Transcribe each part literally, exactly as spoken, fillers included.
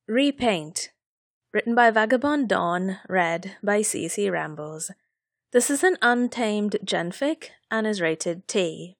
Repaint. Written by Vagabond Dawn, read by C C Rambles. This is an untamed genfic and is rated T.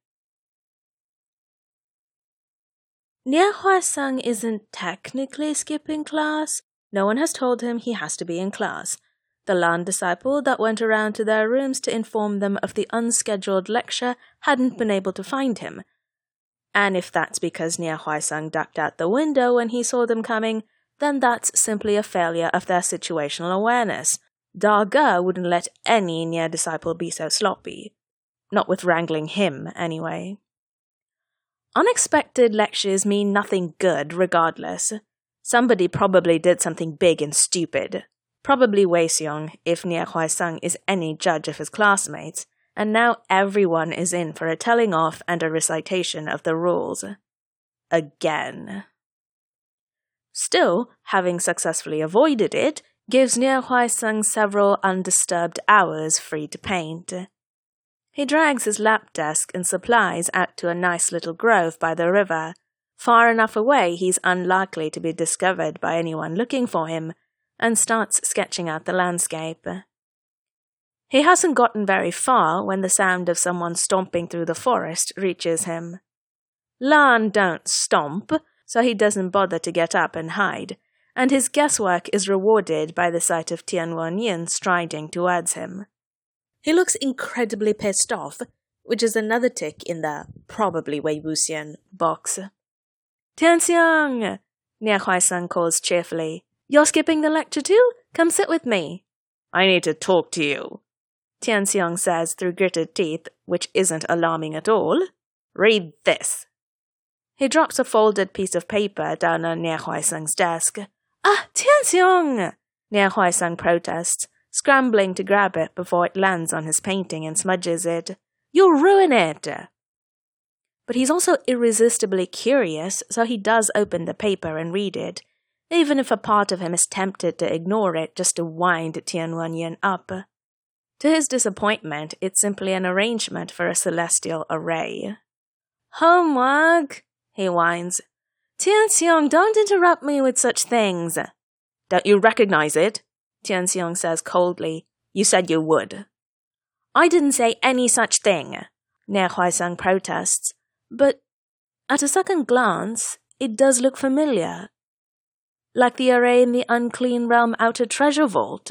Nie Huaisang isn't technically skipping class. No one has told him he has to be in class. The Lan disciple that went around to their rooms to inform them of the unscheduled lecture hadn't been able to find him. And if that's because Nie Huaisang ducked out the window when he saw them coming, then that's simply a failure of their situational awareness. Da Ge wouldn't let any Nie disciple be so sloppy. Not with wrangling him, anyway. Unexpected lectures mean nothing good, regardless. Somebody probably did something big and stupid. Probably Wei Xiong, if Nie Huaisang is any judge of his classmates, and now everyone is in for a telling off and a recitation of the rules. Again. Still, having successfully avoided it, gives Nie Huaisang several undisturbed hours free to paint. He drags his lap desk and supplies out to a nice little grove by the river, far enough away he's unlikely to be discovered by anyone looking for him, and starts sketching out the landscape. He hasn't gotten very far when the sound of someone stomping through the forest reaches him. Lan don't stomp, so he doesn't bother to get up and hide, and his guesswork is rewarded by the sight of Tian Wenyin striding towards him. He looks incredibly pissed off, which is another tick in the probably Wei Wuxian box. Tianxiang! Nie Huaisang calls cheerfully. You're skipping the lecture too? Come sit with me. I need to talk to you, Tianxiang says through gritted teeth, which isn't alarming at all. Read this. He drops a folded piece of paper down on Nie Huaisang's desk. Ah, Tianxiang! Nie Huaisang protests, scrambling to grab it before it lands on his painting and smudges it. You'll ruin it! But he's also irresistibly curious, so he does open the paper and read it, even if a part of him is tempted to ignore it just to wind Tian Wenyin up. To his disappointment, it's simply an arrangement for a celestial array. Homework, he whines. Tianxiang, don't interrupt me with such things. Don't you recognize it? Tianxiang says coldly. You said you would. I didn't say any such thing, Nie Huaisang protests, but at a second glance, it does look familiar. Like the array in the Unclean Realm Outer Treasure Vault.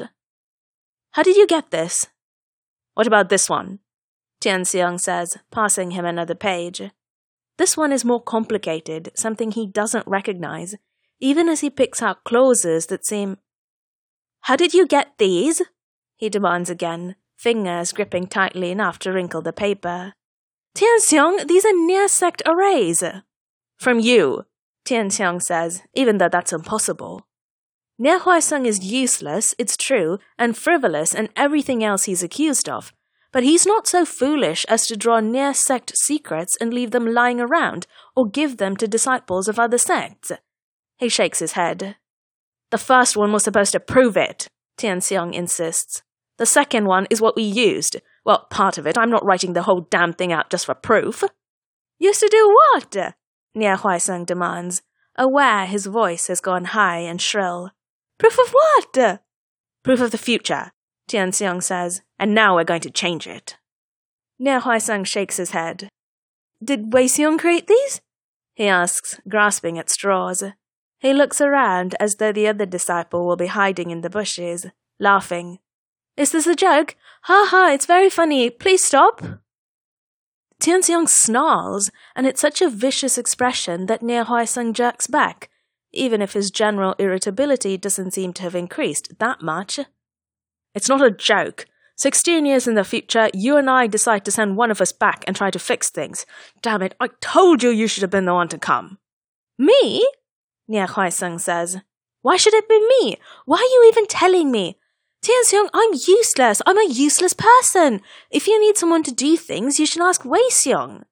How did you get this? What about this one? Tianxiang says, passing him another page. This one is more complicated, something he doesn't recognize, even as he picks out clauses that seem... How did you get these? He demands again, fingers gripping tightly enough to wrinkle the paper. Tianxiang, these are near-sect arrays. From you, Tianxiang says, even though that's impossible. Nie Huaisang is useless, it's true, and frivolous and everything else he's accused of, but he's not so foolish as to draw near-sect secrets and leave them lying around, or give them to disciples of other sects. He shakes his head. The first one was supposed to prove it, Tianxiang insists. The second one is what we used. Well, part of it. I'm not writing the whole damn thing out just for proof. Used to do what? Nie Huaisang demands, aware his voice has gone high and shrill. Proof of what? Proof of the future, Tianxiang says, and now we're going to change it. Nie Huaisang shakes his head. Did Wei Xiong create these? He asks, grasping at straws. He looks around as though the other disciple will be hiding in the bushes, laughing. Is this a joke? Ha ha, it's very funny. Please stop. Tianxiang snarls, and it's such a vicious expression that Nie Huaisang jerks back, even if his general irritability doesn't seem to have increased that much. It's not a joke. Sixteen years in the future, you and I decide to send one of us back and try to fix things. Damn it, I told you you should have been the one to come. Me? Nie Huaisang says. Why should it be me? Why are you even telling me? Tianxiang, I'm useless. I'm a useless person. If you need someone to do things, you should ask Wei Xiong.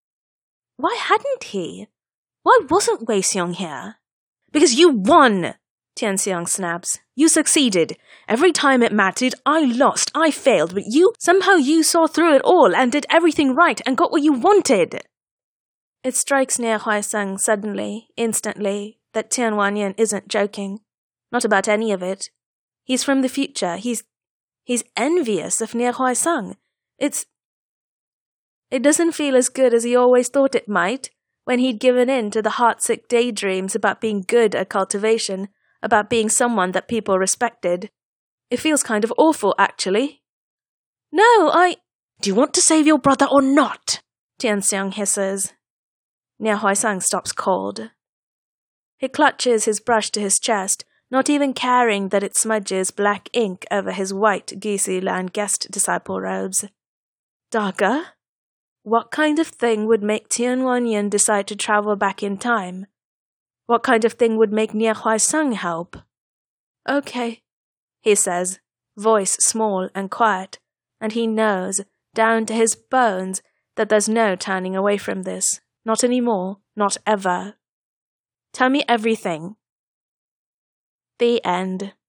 Why hadn't he? Why wasn't Wei Xiong here? Because you won, Tianxiang snaps. You succeeded. Every time it mattered, I lost, I failed, but you, somehow you saw through it all and did everything right and got what you wanted. It strikes Nie Huaisang suddenly, instantly, that Tian Wanyan isn't joking. Not about any of it. He's from the future. He's he's envious of Nie Huaisang. It's... It doesn't feel as good as he always thought it might, when he'd given in to the heartsick daydreams about being good at cultivation, about being someone that people respected. It feels kind of awful, actually. No, I... Do you want to save your brother or not? Tianxiang hisses. Nie Huaisang stops cold. He clutches his brush to his chest, not even caring that it smudges black ink over his white Gisi Lan guest disciple robes. Daga? What kind of thing would make Tian Wanyan decide to travel back in time? What kind of thing would make Nie Huaisang help? Okay, he says, voice small and quiet, and he knows, down to his bones, that there's no turning away from this. Not anymore, not ever. Tell me everything. The end.